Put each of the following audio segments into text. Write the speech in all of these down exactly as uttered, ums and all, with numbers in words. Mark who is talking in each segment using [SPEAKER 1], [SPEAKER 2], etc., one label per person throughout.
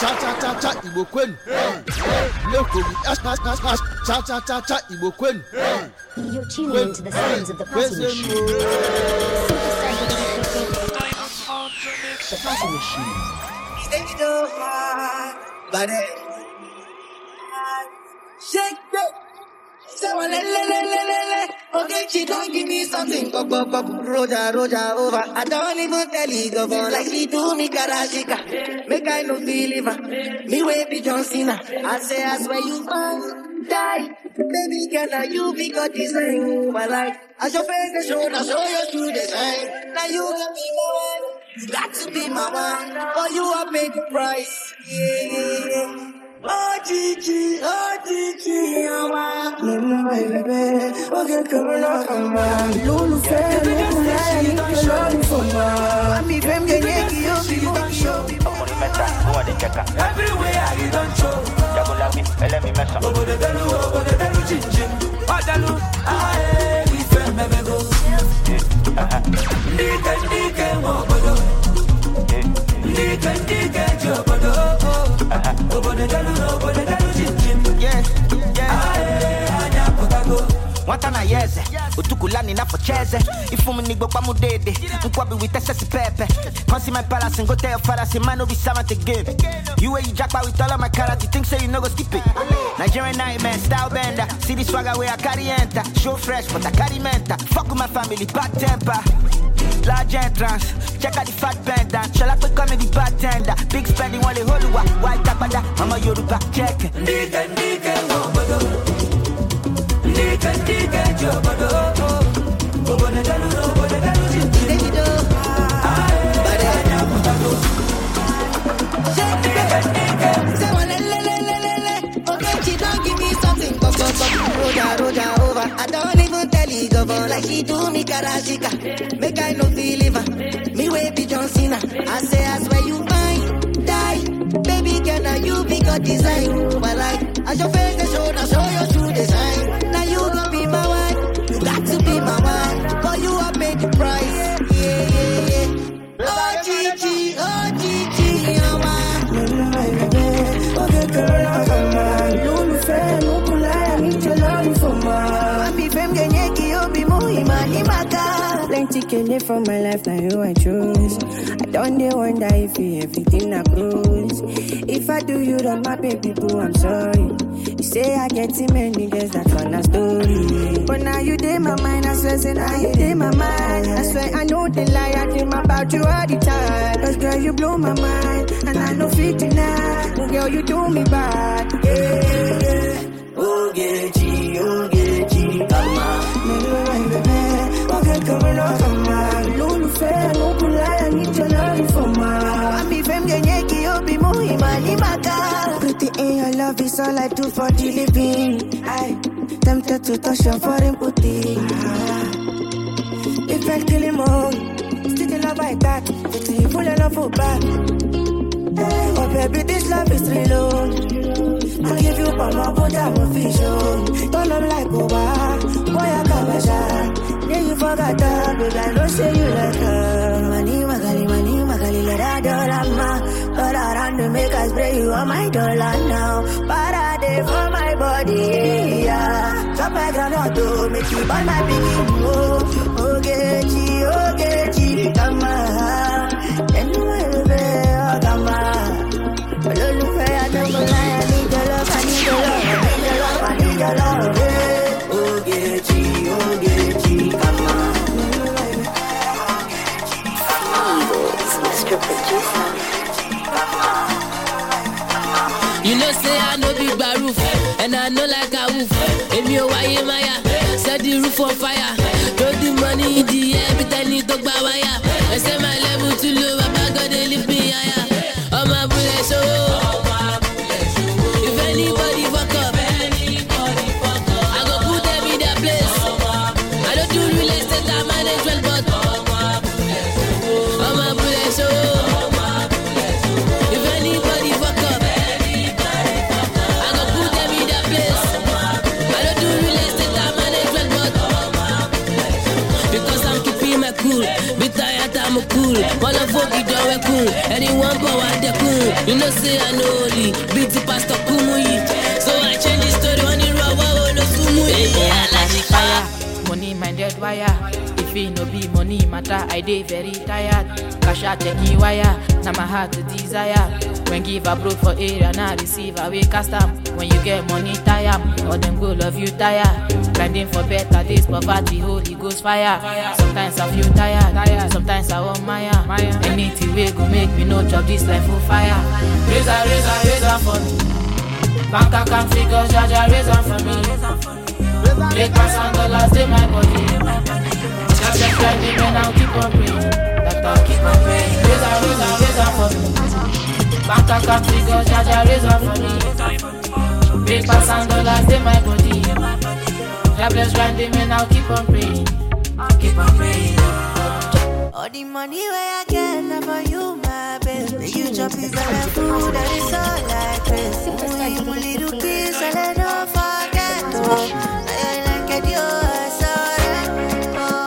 [SPEAKER 1] cha cha cha cha Igbo Queen. Cha cha cha cha Igbo Queen.
[SPEAKER 2] You're tuning into the sounds of the Party Machine. The Party Machine.
[SPEAKER 3] Shake it. So le le le le le le. Okay, she don't give me something. Pop pop pop. Roja roja over. I don't even tell you go on like she do me karashika. Make I no deliver. Me way be John Cena. I say I swear you fine. Die. Baby girl, now you be got design. My life. As your face the show, now show your true design. Now you can be my one. You got to be my one. For you I pay the price. Yeah, yeah, yeah. Oh, Gigi, oh, Gigi, oh, my. No, no, baby, okay, come on, come on. Lulu, fair, Lulu, I need to love for my. I'm even getting you, you, you. Everywhere I don't show. Let me mess up. Over the Dalu, over the Dalu, Gigi. Oh, Dalu, I we fair, never go. Nika, Nika, Mobodo. Nika, Nika, Jobodo. Over the Dalu, over the Dalu, Gigi. Yeah, yeah. Watana yeze, utukulani na pocheze. Ifu mnigbo kwa mudede, mkwabi witese pepe. Consi my palace and go tell your father, say man no be sama to give. You way you jackpot with all of my carrots, you think say you no go skip it. Nigerian nightmare, style bender. See the swagger where I carry enter. Show fresh, but I carry mental. Fuck with my family, bad temper. Large entrance, check out the fat bender. Shall I put comedy bartender? Big spending while the whole wa white tapada. Mama Yoruba check. Nigga, nigga, wobodo. Nigga, nigga, jobodo. Wobodo dalu, wobodo dalu, jinji. Nigga, nigga, wobodo. Nigga, nigga. Say one le le le le le. Okay, she don't give me something. Go go go. Roja roja over. I don't even tell you go on like she do me karashika. Make I no deliver. Me way be John Cena. I say I swear you fine. Die. Baby girl, now you be got design. My life. As your face the show, now show your true design. Now you gon' be my one. You got to be my one. For you I paid the price. Yeah, yeah, yeah. Oh, Gigi, oh, Gigi, oh, my. Okay, girl, I'm fine. Lulu, fair, Lulu, I need your love for my. I'm be femme, genyeki, oh, be muy, mani, maka. Plenty killing from my life, now you I choose. I don't dey wonder if you everything I cruise. If I do you wrong, my baby boo, I'm sorry. You say I get too many girls, that's on a story. But now you dey my mind, I swear, say now you dey my mind. I swear I know the lie, I dream about you all the time. Cause girl, you blow my mind, and I know fit deny. Girl, you do me bad, yeah, yeah. Oh, get you, oh, get you, come on. Okay, come on, come on. Lulu, fair, Lulu, I need your love for my. I'm be femme, genyeki, oh, be muy, mani, maka. Pretty in your love is all I do for the living. I tempted to touch your foreign booty. Ah. If I kill him all, still the love like that. It's a full of love for back. Oh baby, this love is real. I give you all my body, I'm official. Don't look like Oba, boy I come a shot. Yeah, you forgot that, but I don't say you like her. Money, magali, money, magali, let her dollar ma. All around to make us spray you on my dollar now. Parade for my body, yeah. Drop my granado, make you burn my piggy. Oh, oh, get you, oh, get you, come on. Anyway, baby, oh, come on. Look, I don't lie, I need your love, I need your love, I need your love, I need your love, yeah. Oh, get you, oh, get you, come on.
[SPEAKER 2] Evil's Mister Producer.
[SPEAKER 4] You know, say I know big bar roof, and I know like a wolf. If you wire Maya, set the roof on fire. Throw the money in the air, but I need to buy wire. I set my level too low, I'm not gonna lift me higher. All my bullets, so if anybody fuck up, I go put them in their place. I don't do real estate, I manage well, but all my bullets, so if anybody fuck up, I go put them in their place. I don't do real estate, I manage well, but because I'm keeping my cool, be tired. All of folk you don't weapon. Anyone but one dekun. You know say I know only. Beat the pastor Kumuyi. So I change the story on the raw wall of Sumu. Yeah, I like fire.
[SPEAKER 5] Money minded wire. If it no be money matter, I dey very tired. Cash out checking wire. Now my heart to desire. When give a broke for area, now receive a way custom. When you get money tire, or them go love you tire. Grinding for better days, poverty, Holy Ghost fire. Sometimes I feel tired, sometimes I want Maya. Anything way go make me no job this life for fire. Razor, razor, razor for me. Bank account figures, Jaja, razor for me. Make pass and dollars, they my body. Just just grinding and I'll keep on praying. That I'll keep on praying. Razor, razor, razor for me. Bank account figures, Jaja, razor for me. Big pass and dollars, they my body. God bless grinding and I'll keep on praying. Keep on praying.
[SPEAKER 3] All the money where I get, never you, my baby. You chop is all the food, that is all like this. You put little kiss, and I don't forget. I like it, you are sorry.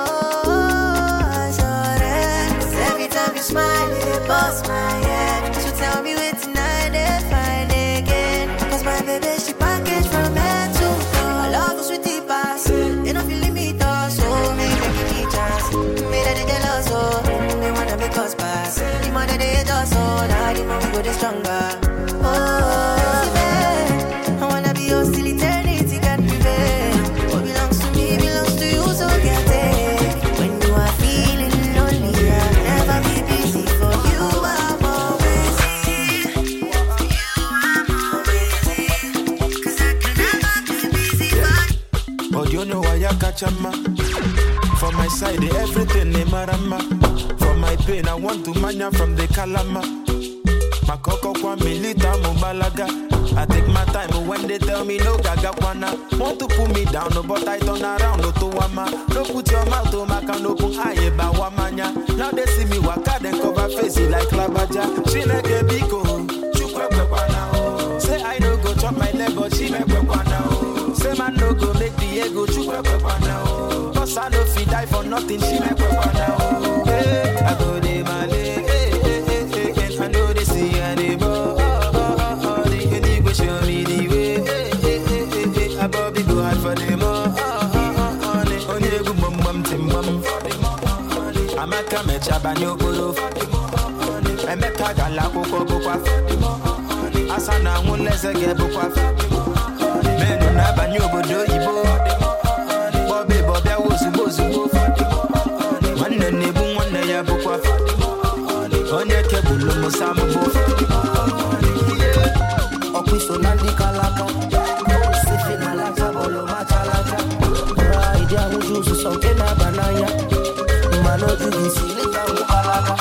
[SPEAKER 3] Oh, I'm sorry. 'Cause every time you smile, it busts my head. So tell me what's tonight, they find again. 'Cause my baby, she packaged from head to toe. I love you, sweetie past. You know, feel me, though, so make me chance. Me that they jealous, so they wanna make us pass. The more that they do, so now the more we go the stronger. Oh, baby, I wanna be yours till eternity can prevail. What belongs to me belongs to you, so get it. When you are feeling lonely, I'll never be busy. For you, I'm always here. For you, I'm always here. 'Cause I can never be busy for.
[SPEAKER 6] Oh, you know why I catch a man? For my side, everything they marama. For my pain, I want to mania from the Kalama. My coco kwa milita mubalaga. I take my time when they tell me no gaga kwana. Want to pull me down, no, but I turn around, no to wama. No put your mouth to my can open aye ba wamanya. Now they see me waka, then cover face it like Labaja. She like a biko, chukwe kwana. Say I no go chop my leg, but she make kwana. Say man no go make the ego chukwe kwana. Cause I no fit die for nothing, she make kwana. Hey, I go de male. I know they see anymore. Oh, oh, oh, oh, they can go show me the way. Hey, hey, hey, hey, hey. I probably go hard for them. Oh, oh, oh, oh, they only go bum bum tim bum. I'm a come chabanyo puro. I'm a tagala coco boca. Asana won't let us get boca. Men don't have a new bodo ibo. Bobby Bobby was supposed to go. One day, one day, I book. Onye kebulu musamu bo. Okwiso nandi kalaka. Sifi malaka bolo machalaka. Ora idea ujuzu sonke na banaya. Mano jugisi lita ukalaka.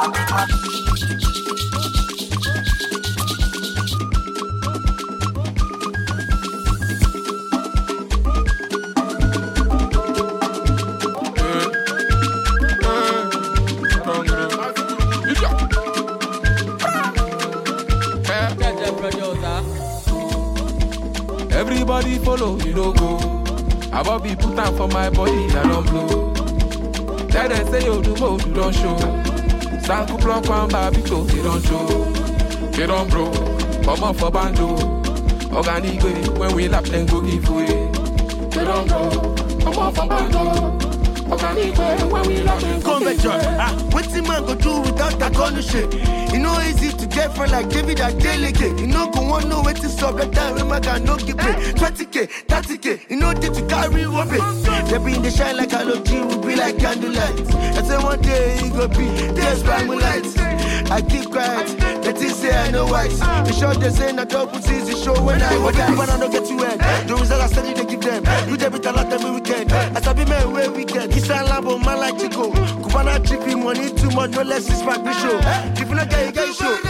[SPEAKER 7] Everybody follow, you don't go. I will be put out for my body, I don't blow. Tell them say you do more, you don't show. Sanku block one babito, you don't show. You don't bro, come on for bando. Organic way, when we lap then go give away. You don't bro, come on for bando. Organic way, when we lap then go give away.
[SPEAKER 8] Ah, what's the man go do without that kind of shit? You know easy to get friend like David and delegate. You know go on no way to stop that time when my guy no get paid. twenty K, thirty K, you know that you carry one bit. They be in the shine like I know G will be like candlelight. I say one day he go be there's by moonlight. I keep quiet, let it say I know wise. The show they say na double sees the show when I was down. When I don't get you in, the result I study they give them. You debit a lot every weekend. I sabi man where weekend. It's a lambo man like Chico. Kubana chippy money too much, no less is back the show. If you not get it, get it show.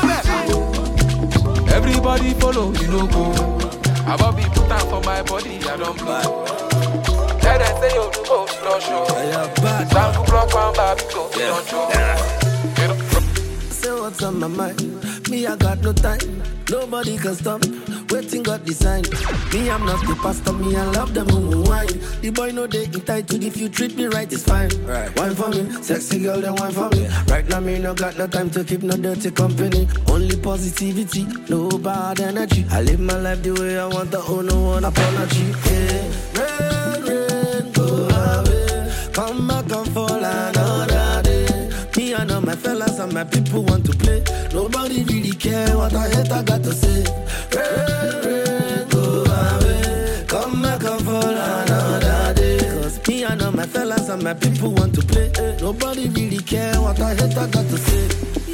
[SPEAKER 7] Everybody follow, you know go. I will be put out for my body, I don't blow. Tell them say you do more, you don't show. Sanku block one babito, you don't show.
[SPEAKER 6] Say what's on my mind.
[SPEAKER 9] me, I got no time. Nobody can stop. Waiting God design. Me, I'm not the pastor. Me, I love them who wine. The boy know they entitled. If you treat me right, it's fine. Right. Wine for me, sexy girl, then wine for me. Right now, me no got no time to keep no dirty company. Only positivity, no bad energy. I live my life the way I want. To owe no one apology. Yeah. Rain, rain, go away. Come back and fall another day. Me, I know my fellas and my people want to play. Nobody really care what I hate, I got to say. Rain, rain, go away. Come back and fall another day. Cause me, I know my fellas and my people want to play. Nobody really care what I hate, I got to say.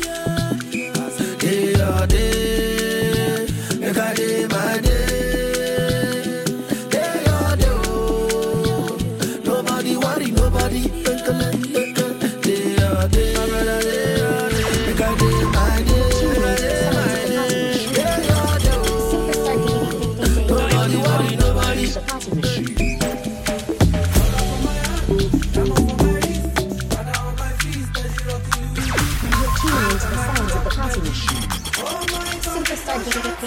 [SPEAKER 9] Day or day, make a day my day. Day or day, oh. Nobody worry, nobody. Day or day, make a day my day.
[SPEAKER 2] Superstar D J the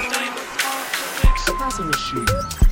[SPEAKER 2] Party Machine.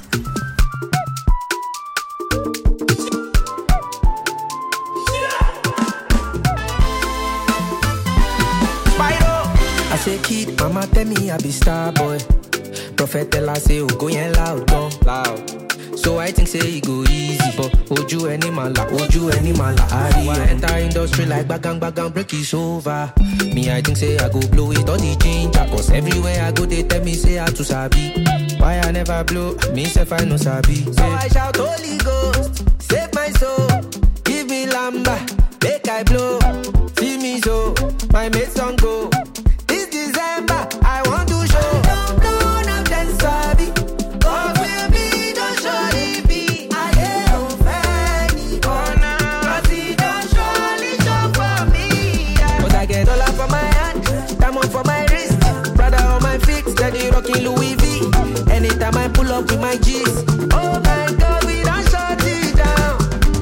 [SPEAKER 9] I say kid, mama tell me I be star boy. Prophet tell her say oh go yen loud, go loud. So I think say it go easy, but oju any mala, oju any mala. I enter industry like bagang bagang break is over. Me I think say I go blow it all the ginger, cause everywhere I go they tell me say I too sabi. Why I never blow? Me self I no sabi. So I shout Holy Ghost, save my soul, give me lamba, make I blow. See me so, my mates don't go. This December I want to show. Don't blow now then sabi. Oh baby don't show it be. I don't fanny corner. Cause he don't surely show for me. Cause I get dollar for my hand, diamond for my wrist, brother on my feet, steady rocking Louis V. Anytime I pull up with my G's, oh my God, we don't shut it down.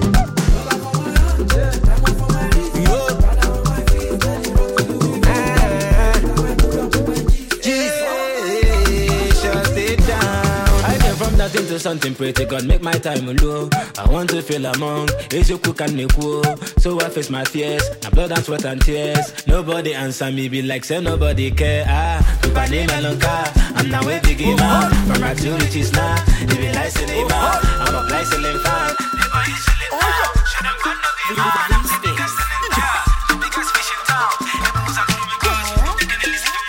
[SPEAKER 10] Nothing to something pretty, God make my time low. I want to feel among, is you cook and make woe. So I face my fears, my blood and sweat and tears. Nobody answer me, be like say nobody care. Ah, Tupani Melonka, I'm now a big man. From right to riches now, they be like silly man. I'm a blind selling fan, they buy you selling now. Should have got no be man, I'm the biggest in the jar, biggest fish in town. Everyone's a crew because you can listen to me.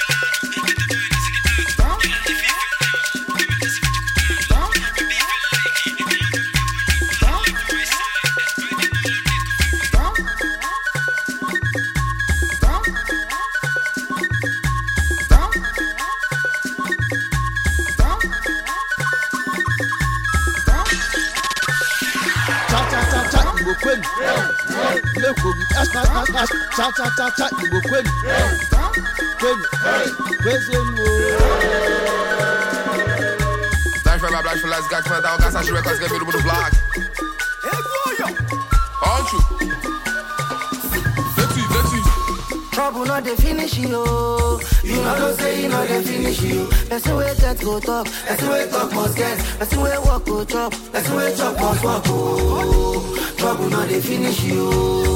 [SPEAKER 1] Cha cha cha cha, Igbo Queen. Queen, Queen,
[SPEAKER 11] Black for my black for last, got for that, got such records, get me to the block. Aren't you? Let's see, let's see.
[SPEAKER 3] Trouble not the finish you. You know don't say you know the finish you. That's the way that go talk. That's the way talk must get. That's the way walk go chop. That's the way chop must walk. Oh, trouble not the finish you.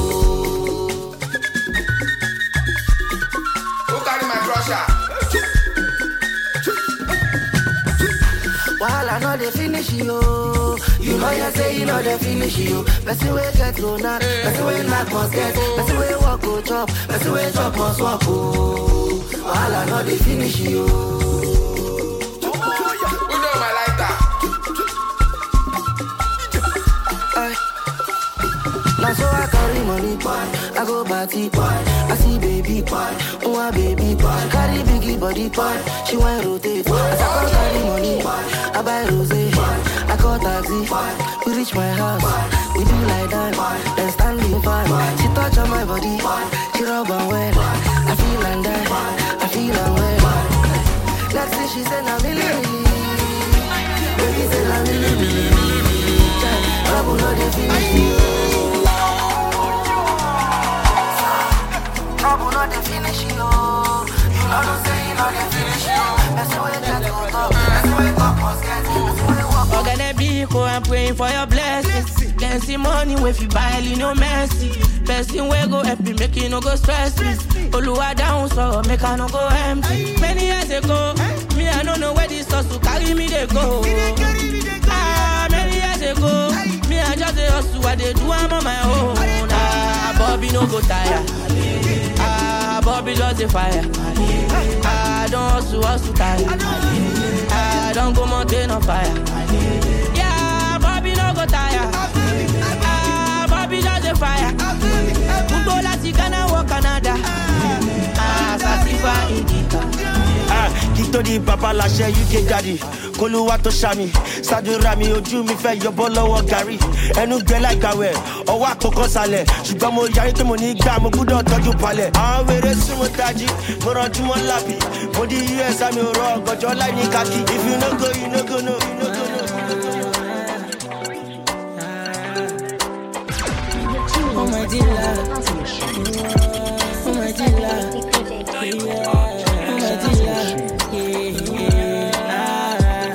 [SPEAKER 3] While I know they finish you, you know you say you know they finish you. That's the way get low now, that's the way knock must get, that's the way walk go chop, that's the way chop must walk. Oh, while I know they finish you.
[SPEAKER 11] Who know my like that?
[SPEAKER 3] Now so I carry money, boy. I go party, boy. I see baby, boy. Oh, my baby, boy. Carry biggie body, boy. She want rotate. As I come carry money, I buy rosé. I call taxi. We reach my house. We do like that. Then standing fine. She touch on my body. She rub and well. I feel and die. I feel and well. Next thing she said, I'm milli milli. Baby said, I'm milli milli. Trouble no dey finish you. Trouble not the finish you. You know
[SPEAKER 12] Organibico, I'm praying for your blessings. Then see money if you buy you no mercy. Person where go happy, make you no go stress me. Oluwa down so make I no go empty. Many years ago, me I don't know where this sauce to carry me they go. Ah, many years ago, me I just a hustle, I they do I'm on my own. Ah, Bobby no go tire. Ah, Bobby just a fire. Ah, don't hustle, hustle tire. Ah, don't go mountain on fire. Yeah, Bobby no go tire. Ah, Bobby just a fire. Mumbo la Ghana or Canada. Ah, Sasifa Indica.
[SPEAKER 8] Ah, Kito di Papa la share U K daddy. Koluwa to Shami, Sadura mi ojú mi fẹ́ yọbọ lọ́wọ́ gàrí. Ẹnu gbẹ like àwẹ̀, ọwọ́ àkókò sálẹ̀. Ṣùgbọ́n mo yarí pé mo ní gbà mo gbọ́dọ̀ tọ́jú palẹ̀. Àwọn wèrè súnmọ́ tají, mo rànjú mọ́ lábì. Mo di U S àmì òrò ọgọ́jọ́ láì ní kàkí. If you no go, you no go, no, you no go, no.
[SPEAKER 12] Oh my dealer, oh my dealer, yeah. Oh my dealer, yeah.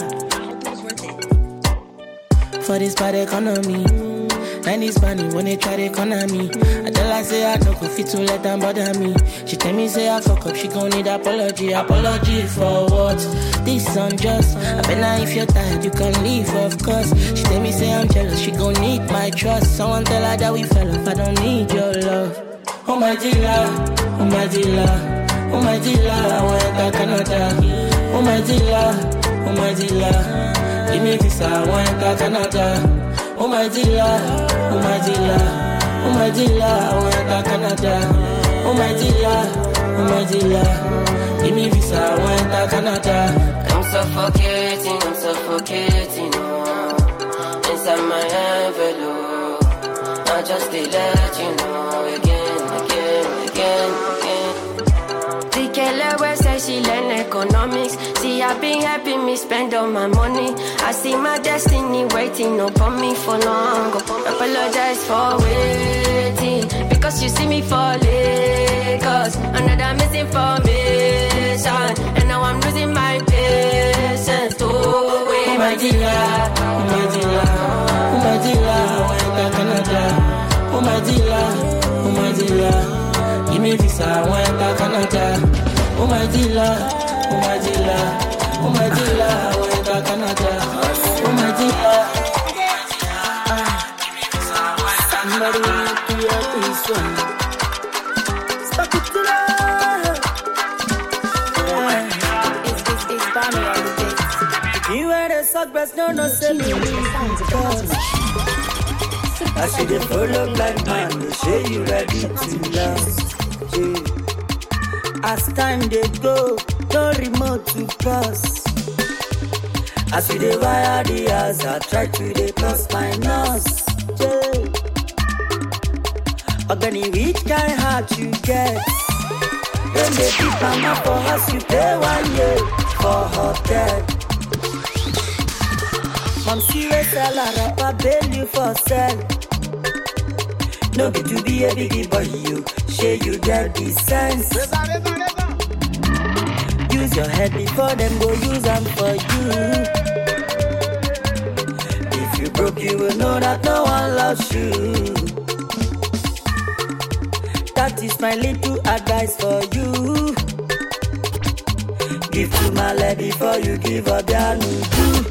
[SPEAKER 12] For this bad economy, and this money when they try to economy. I tell her say I don't go fit to let them bother me. She tell me say I fuck up, she gon' need apology. Apology for what? This unjust. I bet now if you're tired, you can leave, of course. She tell me say I'm jealous, she gon' need my trust. Someone tell her that we fell off, I don't need your love. Oh my dealer, oh my dealer, oh my dealer, I want that Canada. Oh my dealer, oh my dealer, give me visa, I want that Canada. Oh my dealer, oh my dealer, oh my dealer, I want that Canada. Oh my dealer, oh my dealer, give me visa, I want that Canada.
[SPEAKER 13] I'm suffocating, I'm suffocating, oh, inside my envelope. I just they let you know again, again, again, again. The killer where say she learn economics. See, I've been helping me spend all my money. I see my destiny waiting upon me for long. Apologize for waiting, because you see me falling. Cause another misinformation, and now I'm losing my patience. Oh, wait,
[SPEAKER 12] oh my dealer, oh my dealer, oh my dealer, I want that Canada. Oh my dealer, oh my dealer, give me visa, I want that Canada. Oh my dealer, oh my dealer, oh my dealer, I want that Canada. Oh my dealer, give me visa, I want that Canada. Somebody hear this one. Stuck it to love.
[SPEAKER 2] It's, it's, it's Bami on the beat.
[SPEAKER 12] You wear the sock breast, no, no, say me. I see the follow like man, they say you ready to last. Yeah. As time they go, no remote to pass. As we dey wire the house, I try to dey plus my nose. Yeah. Organi, which kind heart you get? When they beat mama for house, you pay one year for hotel. Mom see we sell a rapper, bail you for sell. No be to be a biggie boy, you share you get the sense. Use your head before them go use them for you. If you broke, you will know that no one loves you. That is my little advice for you. Give to my lady before you give up your new.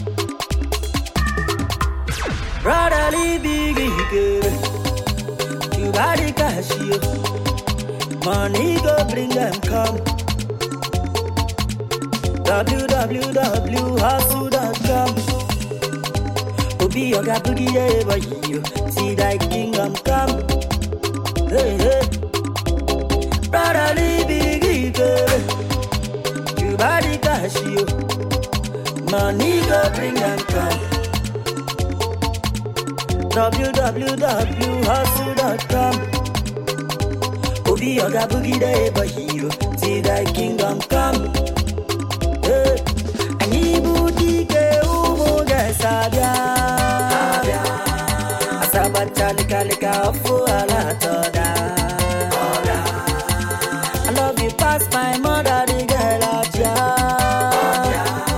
[SPEAKER 12] Brotherly biggie girl. You body cash you. Money go bring them come. w w w dot hustle dot com. Obi yoga boogie yeah boy you. See that kingdom come. Hey hey. Brotherly biggie girl. You body cash you. Money go bring them come. w w w dot hustle dot com. Obi yoga boogie day boy you. See that kingdom come. Hey, ani booty ke umo gesabia. Asabata lika lika ofu ala toda. I love you past my mother the girl of ya.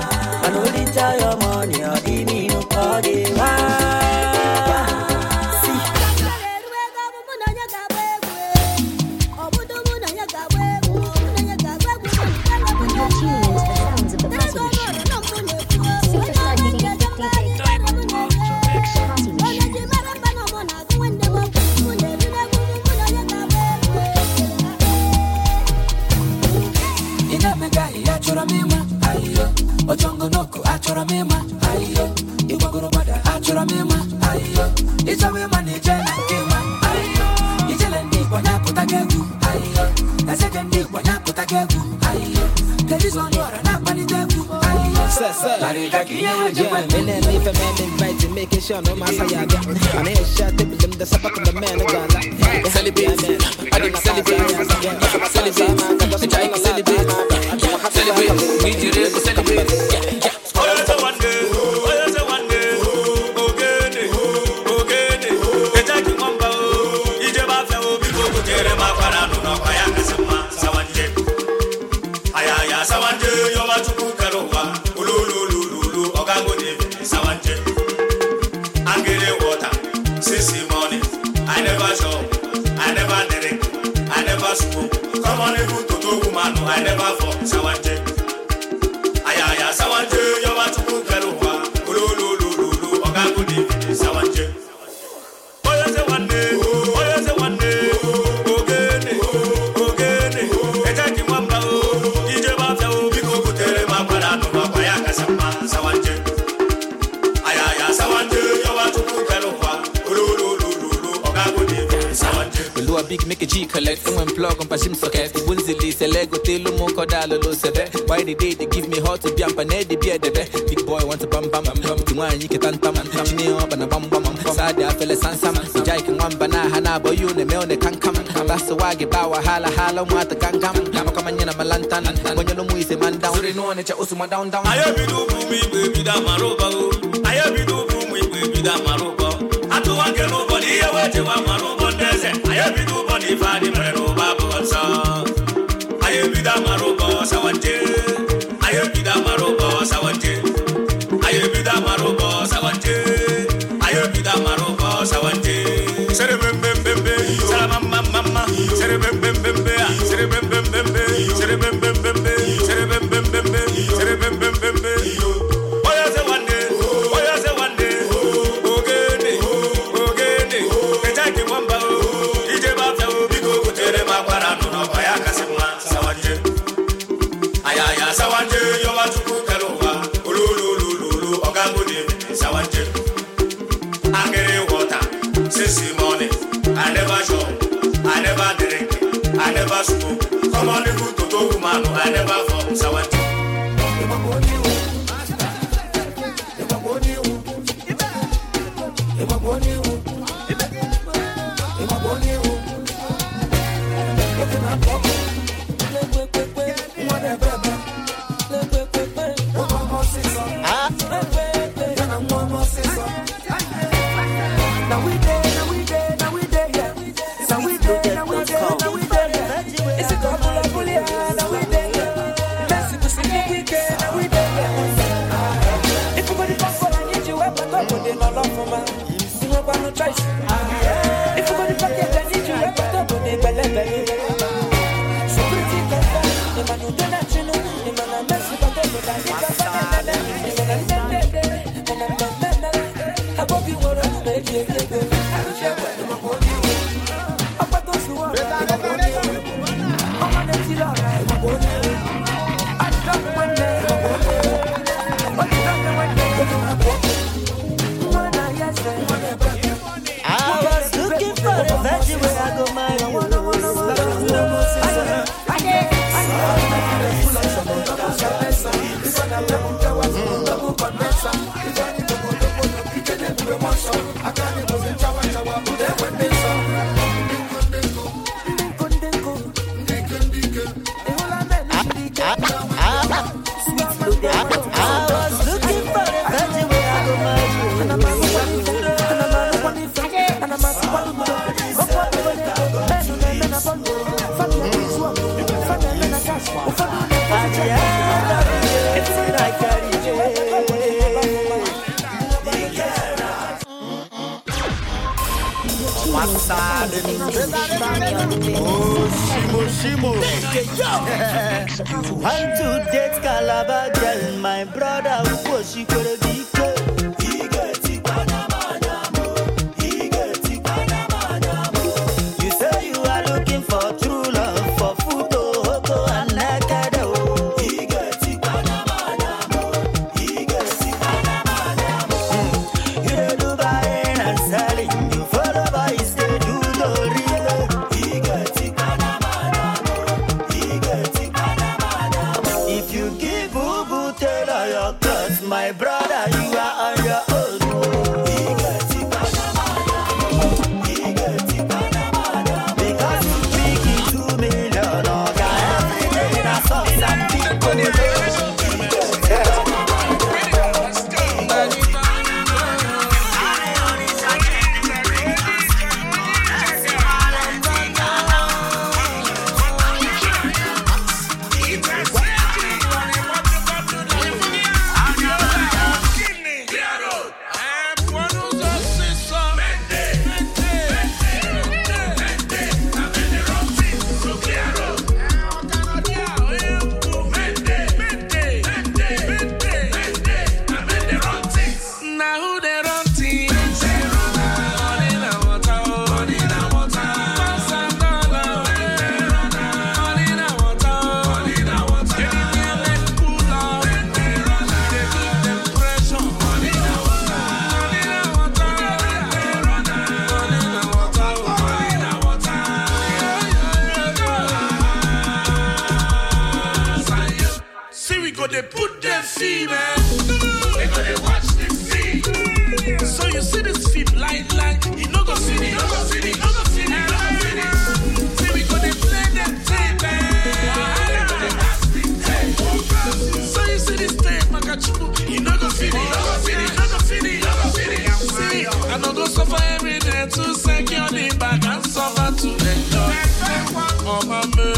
[SPEAKER 14] I said them big when I put a gap. There is one more and I'm on the table.
[SPEAKER 9] Sir, sir. Yeah, and then if a man invites you, making sure no matter how you get. And then shot them, the support of the man, I got like.
[SPEAKER 15] Celebrate, I don't celebrate. Celebrate, I try to celebrate. Celebrate, we do it, celebrate. Yeah, yeah. Oh, that's a one day. Oh, that's a one day. Okay, okay. It's like you want to. You just have to be able to get him up and I don't know why I can say, Sawanje. Aya, Sawanje, you're about to cook a rover. Ululu, Ogango, Sawanje. I'm getting water. Sissy morning. I never show. I never drink. I never smoke. Come on, you to do woman. I never fall. Sawanje. Aya, Sawanje, you're about to cook a rover. Ululu, Ogango, Sawanje. Oh, yes, a one day. Oh, yes, a one day. Okay, okay. It's like you want to. You just have to be able to tell him about I don't know why I can say, Sawanje. Aya, Sawanje, you're about to cook a rover. Ululu, Ogango, Sawanje. Do a big make a G collect and when plug on Pashim socket. Wunzili, Selego, Telo, Mokodalo, Sebe. Why the day they give me hot to be up and the beer the big boy want to bam bam bam to one you can tam and tam me up and a bam bam. Sada fella sansam, Jake and one banana, boy, you the mail, they can come. That's the waggy bow, hala hala, what the can come. I'm coming in a malantan and when you know is a man down, they know that you're also down down. I have you do me, baby, that maroba. I have you do me, baby, that maroba. I don't want to go, but here, what you want, maroba. I have you do money for the maroba, I have you that maroba, Sawanje. I have you that maroba, Sawanje. I have you that maroba, Sawanje. I have you that maroba, Sawanje. Say bem bem bem bem, say mama mama, say bem bem bem bem, say bem bem bem bem, say bem bem bem bem, say bem bem bem bem, say bem bem bem bem. Oh yes, one day, oh yes, one day. Okay, okay, okay. Take it one bow. Ije bafta ubigo kutere makwara no kwa yakasema Sawanje. Aya ya Sawanje yo watuku karowa. Ululululu Ogango de Sawanje. Angere water, sissy morning. I never show, I never drink, I never smoke. Come on, you to do woman, I never fall Sawanje.
[SPEAKER 14] If you go to pocket, I need you right up to the belly. So pretty girl, the man who don't actually know, the man I mess with, I don't know that he can find it. The man I met it, the man I met it. I hope you want to make it. I don't care what the man will do. I'm not those who are right. I'm not the killer, I'm not going to. I don't want to. But you don't know what they're going to do.
[SPEAKER 16] I was looking for the veggie where I go my I was looking for the veggie where I go my One two dates Calabar girl, my brother was she could be.
[SPEAKER 17] they put them feet, man. They gonna watch this scene. So you see this film line line. You no go see it, you no go see it, you no go see it, you no go see it. See we gonna play them tape, man. So you see this tape, Makachubu. You no go see it, you no go see it, you no go see it, you no go see it. See, I no go suffer every day to secure the bag and suffer to enjoy. Oh my man.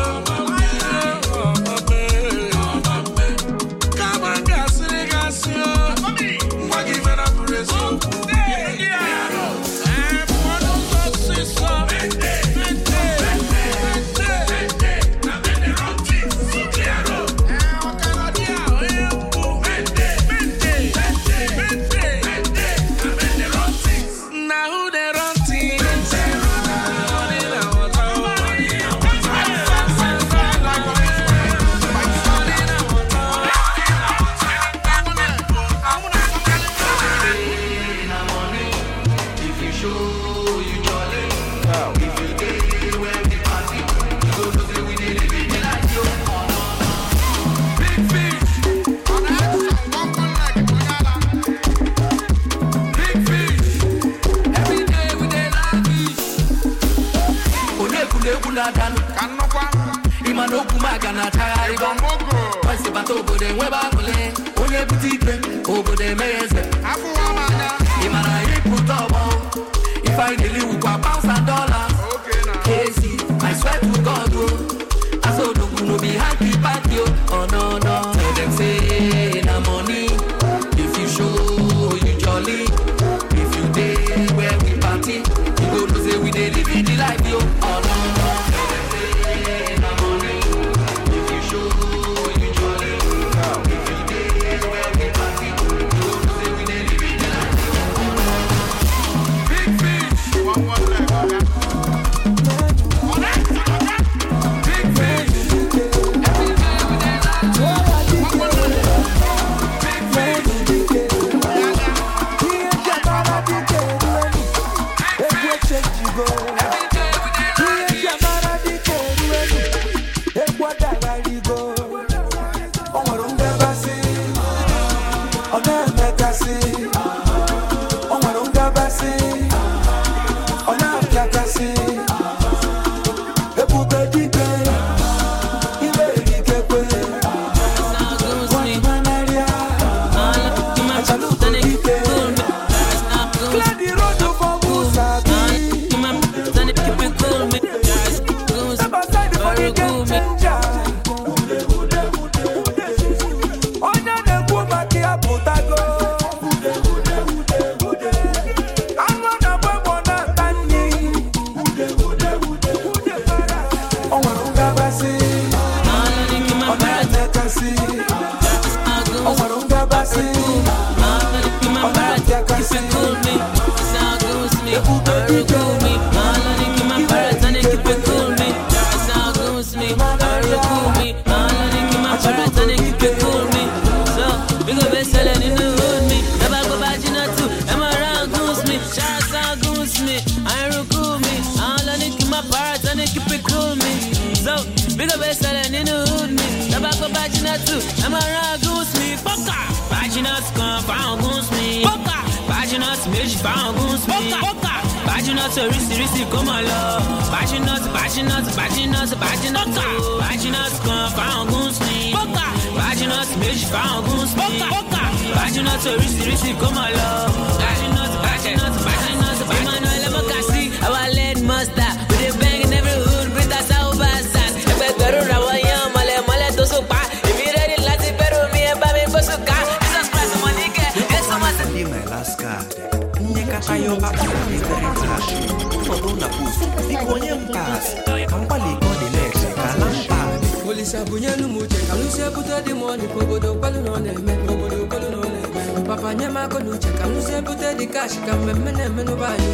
[SPEAKER 18] Papa nyama ko nuche kamu se pute di cash kam mene mene ba yo.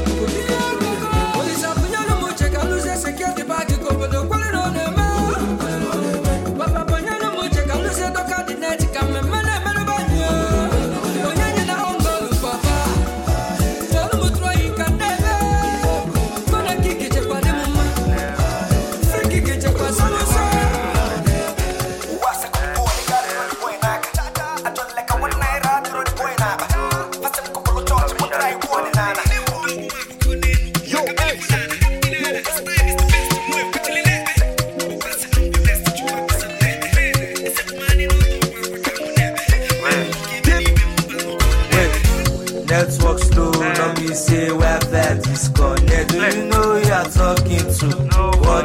[SPEAKER 18] Police abunya no muche kamu se security bag ko bodo kwale no ne me. Papa nyama no muche kamu se doka di net kam mene mene ba yo. Onyanya na ongo papa. Tolu mutro ikandebe. Kona kiki je kwa de mama. Friki je kwa solo. Wasa ko ko ni kale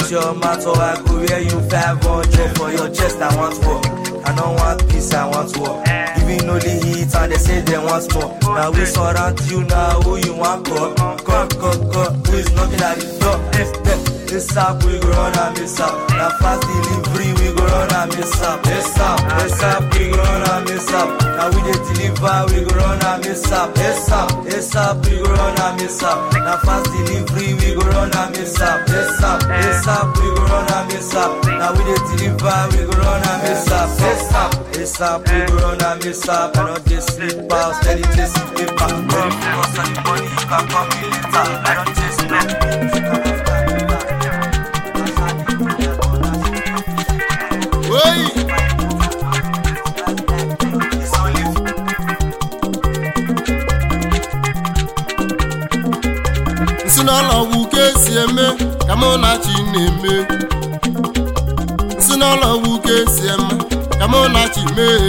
[SPEAKER 19] This your matter, I go wear you five hundred for your chest. I want war. I don't want peace, I want war. Giving only heat and they say they want more. Now we surround you now, who you want call? Call, call, call. Who is knocking at the door? This up, we go run and miss up. Now fast delivery, we go run and miss up. This up, this up, we go run and miss up. Now we dey deliver, we go run and miss up. This up, this up, we go run and miss up. Now fast delivery, we go run and miss up. This up, this up, we go run and miss up. Now we dey deliver, we go run and miss up. This up, this up, we go run and miss up. I don't just sleep out, steady chasing paper. Very focus on the money, you can come me later. I don't just sleep.
[SPEAKER 1] Sinolo wuke sieme, kamona chineme. Sinolo wuke sieme, kamona chime.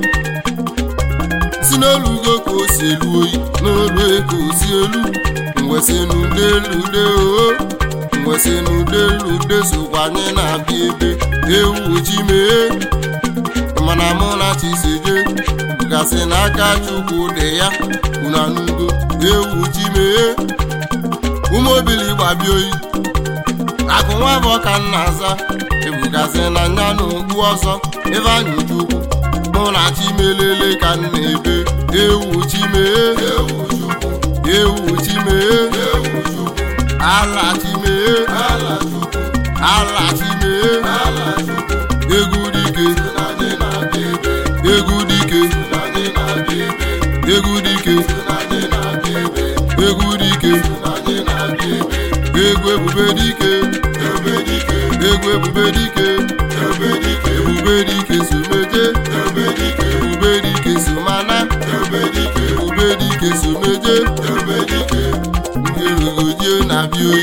[SPEAKER 1] Sinolugo ko sielu, no lwe ko sielu. Mwesenu delu de o, mwesenu delu de so kwanye na biebe. Ewu chime, mana mona chisije. Gasi n'aka Chukwu de ya, unanugo. Ewu chime. Umobili gbabioyi akụ nwa bụ ka nna aza ebugazi na nya n'okpu ọzọ ebe anyị Chukwu mụ na Chimelele ka nna ebe ewu Chime ewu Chukwu ewu Chime ewu Chukwu ala Chime ala Chukwu ala Chime ala Chukwu egwu dike egwu dike egwu dike egwu dike Egwu ebube dike, ebube dike, egwu ebube dike, ebube dike, ebube dike sumeje, ebube dike, ebube dike sumana, ebube dike, ebube dike sumeje, ebube dike, ngerugoje na bioyi.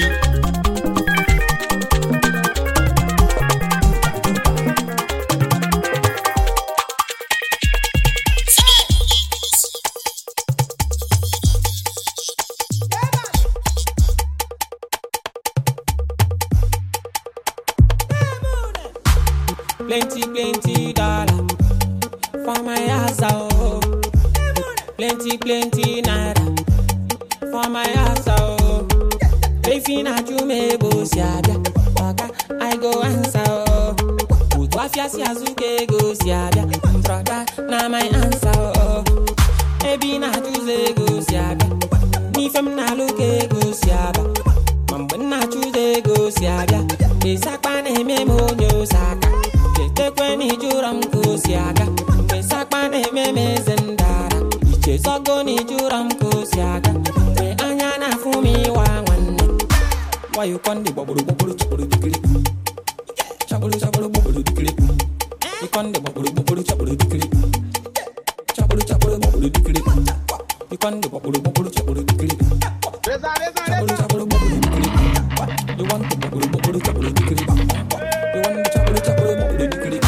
[SPEAKER 12] Plenty, plenty dollar for my house, oh. Plenty, plenty naira for my house, oh. If you not you may go siabia, okay, I go answer, oh. Put wafia siazuke go siabia, brother, na my answer, oh. Ebi na choose go siabia, ni fem na look go siabia, mambo na choose go siabia, isakpa ne me monyo saka. Tekweni juram kusiaga, pesakpa ne meme zendara. Iche sogo ni juram kusiaga, me anya na fumi wa wanne. Why you kondi bobulu bobulu chapulu dikiri? Chapulu chapulu bobulu dikiri. You kondi bobulu bobulu chapulu dikiri. Chapulu chapulu bobulu dikiri. You kondi bobulu bobulu chapulu dikiri. Chapulu chapulu bobulu dikiri. You want the bobulu bobulu chapulu dikiri. You want the chapulu chapulu bobulu dikiri.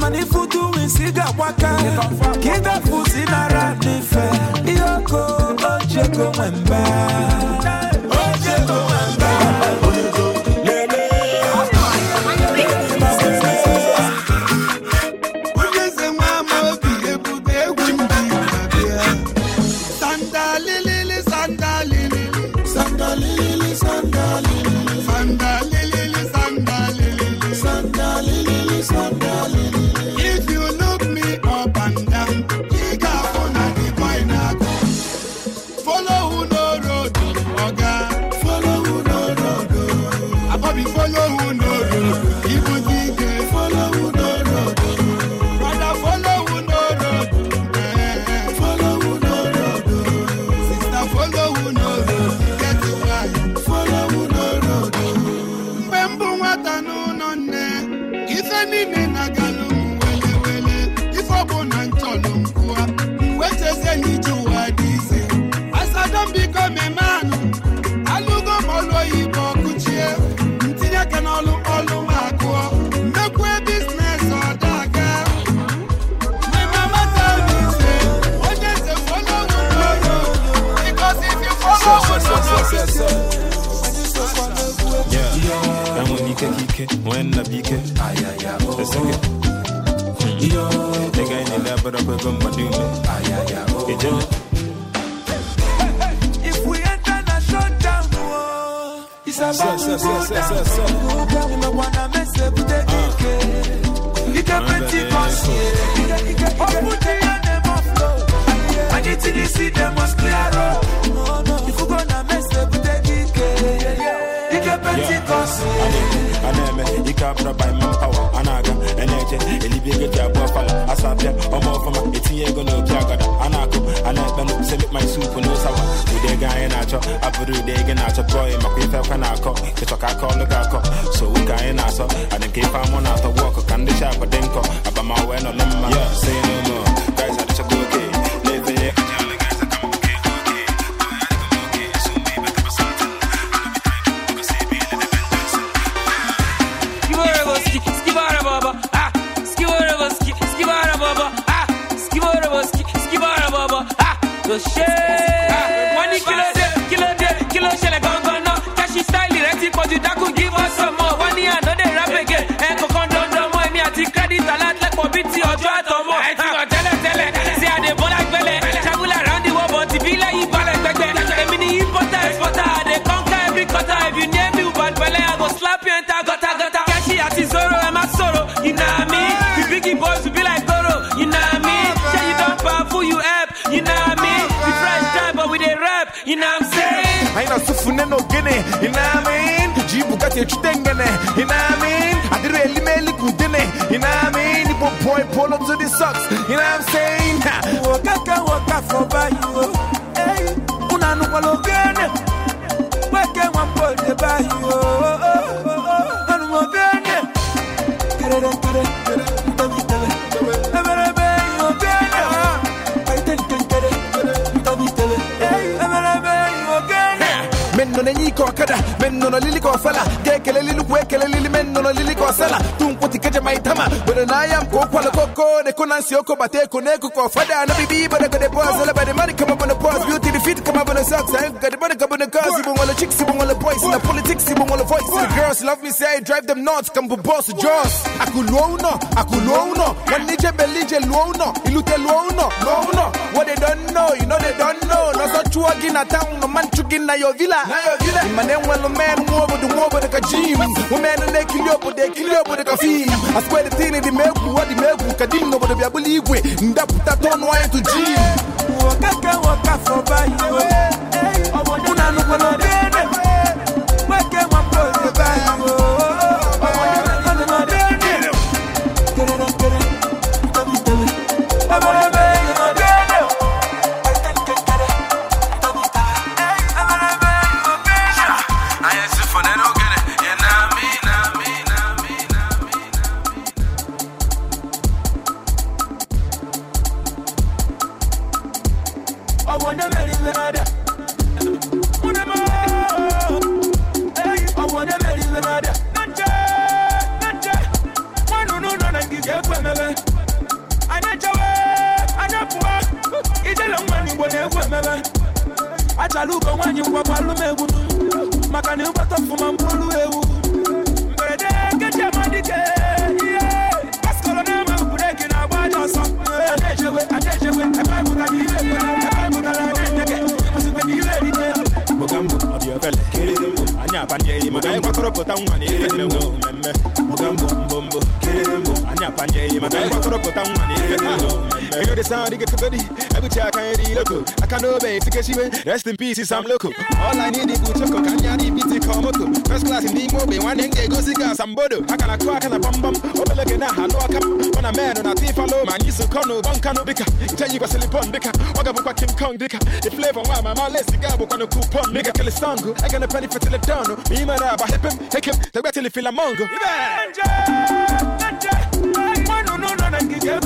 [SPEAKER 20] Imanifu doing siga waka. Kiga fusi nara nife. Iyoko ojeko mwemba. Ojeko mwemba.
[SPEAKER 17] If you look me up and down, you got one at the point. Follow who no road, Oga. Follow who no road. I probably follow who no road. Even D K follow who no road. Brother follow who no road. Eh, follow who no road. Sister follow who no road. Get it right. Follow who no road. Mbembu watanu no ne. If any nena galu wele wele. If obo na ntolo mkua. Weteze ni juwa dize. As I don't become a man, I look up all over you kuchie. Ntinya kanolu olu makwa. Make way business or daga. My mama tell me say, what they say follow you. Because if you follow you,
[SPEAKER 10] yeah. I'm when you can when I be can. Ay ay ay. Let's take it. Yo, the guy in the lab, but I'm going to do it. Ay ay ay.
[SPEAKER 20] If we enter the shutdown, it's a bad shutdown. We don't want to mess up with the D K. You can bet it cost you. You can put it on them off low. And it's in the sea, they must clear up. If we're going to mess up with the D K, you can bet it cost you.
[SPEAKER 10] You can't put by manpower, Anaga, Energy, Elibia Jabba, Asapia, Omo from a eighteen gonna Jagada, Anako, and I don't sell my soup and no sour. With the guy in Acho, I put a day in Acho, boy, my people can I call, the talk I call the Gako. So we got in Aso, and then keep on out of work, can the shop, but then call about my way, no lemma. Yeah, say no more, guys, I just go okay. Live here, guys, I come okay, okay. Okay, so maybe I can something.
[SPEAKER 15] Skibara baba, ah, skibara baba, skibara baba, ah, skibara baba, skibara baba, ah, the shit. One kilo de, kilo de, kilo shele gone gone now. Cash style ready for you that could give us some more. One year another rap again. And go con don don more. Me a take credit a lot like for B T or draw to more. I think I tell it, tell it. Say I dey ball like belly. Travel around the world, but the be like you ball like back then. The mini importer, exporter, they conquer every quarter. If you name me bad belly, I go slap you and tag gota gota. At his Zoro and my sorrow, you know what I mean? The biggie boys will be like Goro, you know what I mean? Say you don't powerful, you app, you know what I mean? We fresh time, but we dey rap, you know what I'm saying?
[SPEAKER 20] I know Sufune no Guinea, you know what I mean? Jibu got your chutengane, you know what I mean? I did really meli kudene, you know what I mean? The boy pull up to the socks, you know what I'm saying? Waka waka for by you, hey, unanu walogene, wake one boy the by you, anu wogene. Men non è nico kada, men non lili ko fala, ge kele lili kwe kele lili men non lili ko sala, tum puti keje maitama, but I am ko kwala koko, ne kunansi oko bate ko ne ko fada na bibi but the boys all about the money come up on the pause, beauty the feet come up on the socks, I got the money come on the cars, even all the chicks, even all the boys, in the politics, even all the voice, the girls love me say drive them nuts, come for boss jaws, akulono, akulono, when nije belije luono, ilute luono, luono, what they don't know, you know they don't know, no so chua gina town, no man chugin na your villa. My name well, man, more with the more with the kajim. Woman, they kill you, but they kill you with the caffeine. I swear the thing in the milk, what the milk, Kadim, no, but I believe we. That put that on wine to gym. Waka waka for by you. I want to know what I'm doing. Where can one put by you? I want to know what I'm doing. Get it up, get it. I want to know. Igbo na-egwu emebe achala ugo nwaanyị ngwagwalụ m egwu maka na ịgbata ọfụma mkpụrụ ewu mberede nkeji amadike ihe askọrọ na-ama breki na-agba aja ọsọ adejewe adejewe ebe pụtara ihe ebe pụtara adejege ịmụzikwe na ihe erite Mugambo ọdịọfele kere mbo anyị apanye ihe maka ịgbakọrọ pụta nwa na ihe mmemme mmemme Mugambo mbombo kere mbo anyị apanye ihe maka ịgbakọrọ pụta nwa na ihe mmemme You know the sound, you get to body. Every check I can't loco. I can't obey to get you in. Rest in peace, I'm local. All I need is good choco. Can you need beat come up? First class in the mobile. One day go see gas and bodo. I can a quack and a bum bum. Open like a hello, I come. When a man on a thief follow, man, you so cono, one cano bika. You tell you go silly pond bika. Waka buka King Kong dika. The flavor why my man let's cigar book on a coupon. Make a kill a song. I can a penny for till it down. Me man up, I hip him, take him. The better feel a mongo. No, no, no, no, get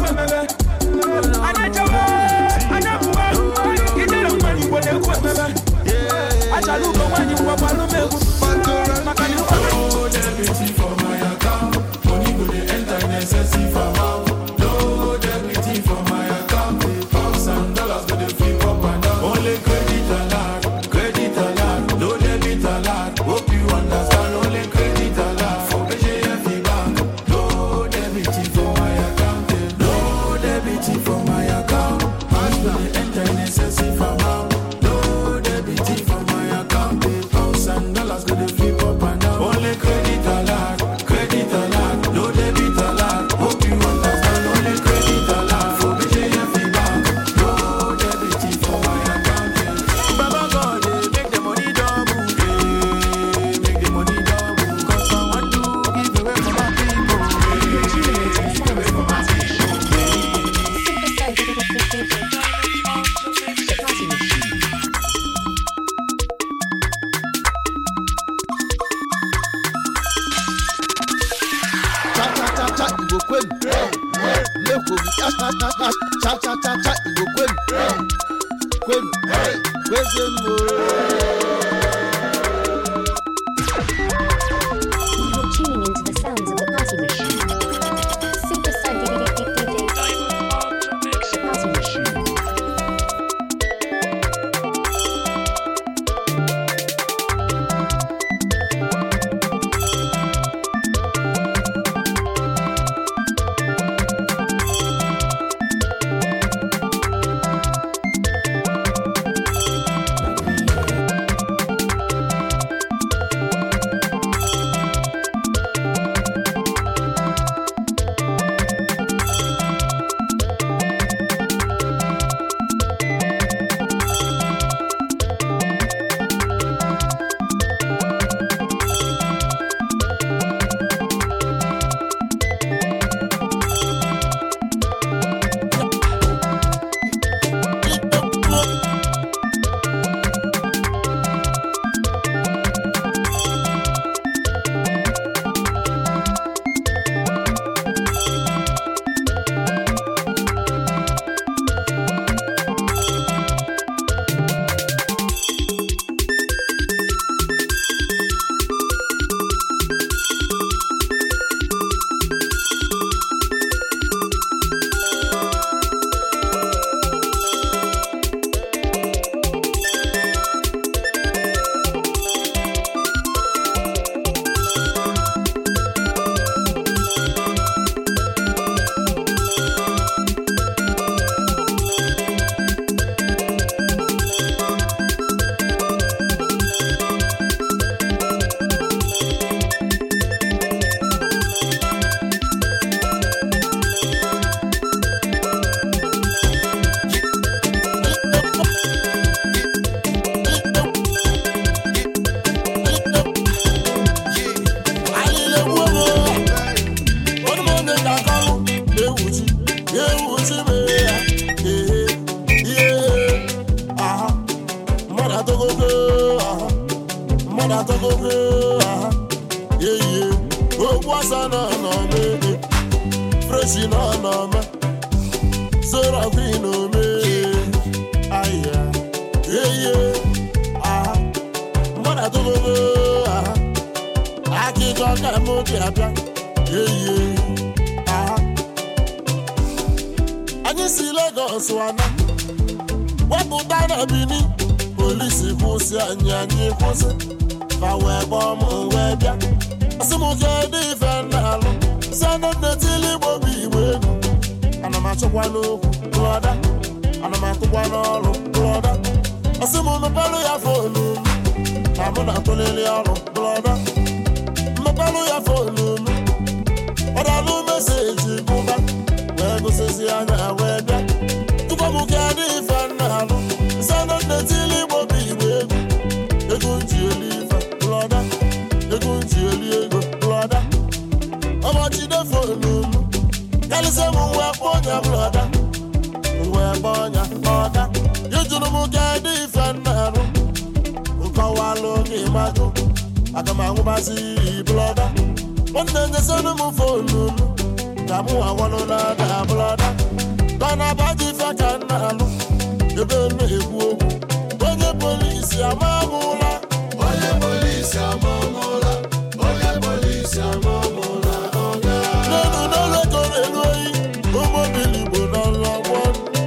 [SPEAKER 1] Anyị si Lagos wana wepụta na bini polisi kwụsị anyị anyị kwụsị ka wee gbaa m wee bịa asị m kedụ ife na-alụ sanda nnetili igbo bụ igbo egwu ana m achọkwa n'okwu brọda ana m atụkwa n'ọrụ brọda asị m mepelụ ya fonu m na mụ na-atụlili ọrụ brọda mepelụ ya fonu m ọdalụ meseji bụba wee gụsịzi anya wee bịa tụkwa m kedụ ife na-alụ sanda nnetili igbo bụ igbo egwu ego nji eli ife brọda ego nji eli ego brọda ọmọchide fonu m kalịsị m wee kpọ ọnya brọda wee kpọ ọnya ọga ịjụrụ m kedụ ife na-arụ nkọwalụ gị majụ aga m anwụbazi brọda nwanne nyesịrị m fonu m ka mụ awọlụ na-ada brọda gana baji ife ka m na-alụ ebe m na-ekwu okwu onye polisi amamụla onye polisi amamụla onye polisi amamụla n'elu n'ụlọ ego na-elu oyi ụmụbili igbo n'ọlụ ọgbọ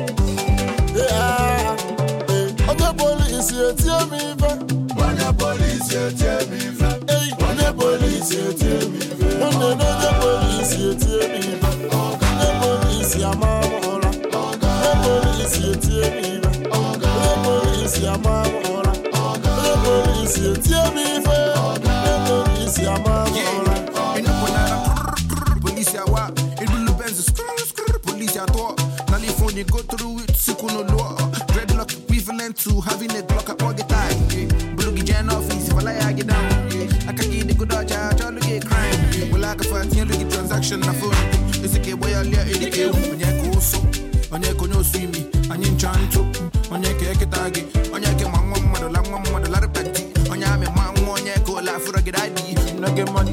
[SPEAKER 1] onye polisi etie m ife onye polisi etie m ife onye polisi etie m ife nwanne na onye polisi etie m ife onye polisi amamụla onye polisi etie m ife onye polisi amamụla onye polisi etie m ife onye polisi amamụla
[SPEAKER 20] police awa it will benz police ato California go through it sikuno law dreadlock equivalent to having a Glock at pocket time bulugi jan office if I lie I get down I can get the good dodge out all get crime well I can find you look transaction na phone it's a boy all ya edike onye ko so onye ko no swimi onye nchanto onye ke eketagi onye ke manwa mmado la nwa mmado la repeti onye ame manwa onye ko la fura get I D no get money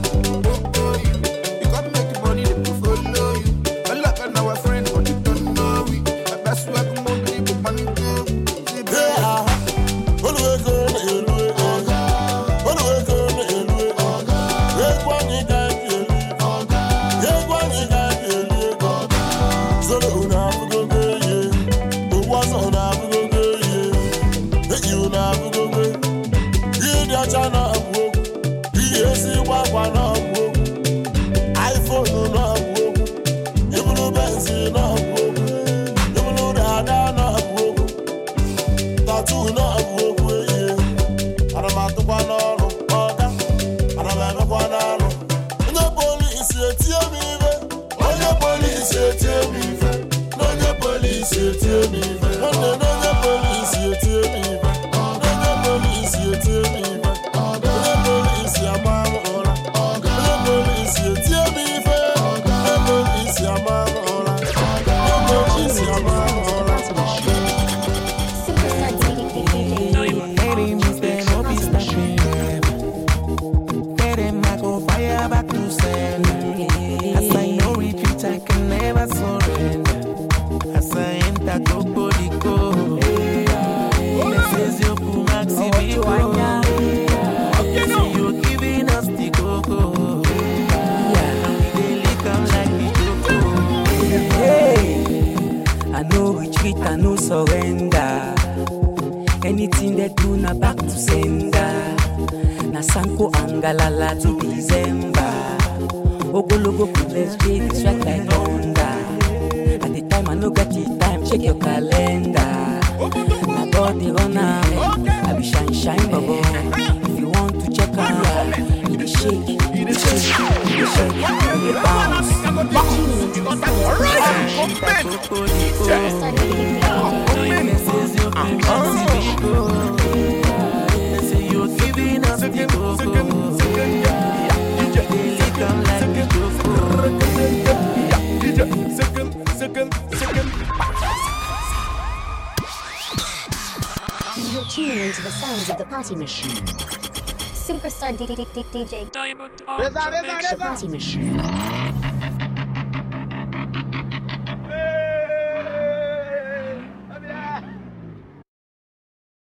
[SPEAKER 21] You're tuning into the sounds of the party machine. Superstar D J Diamond. The party machine.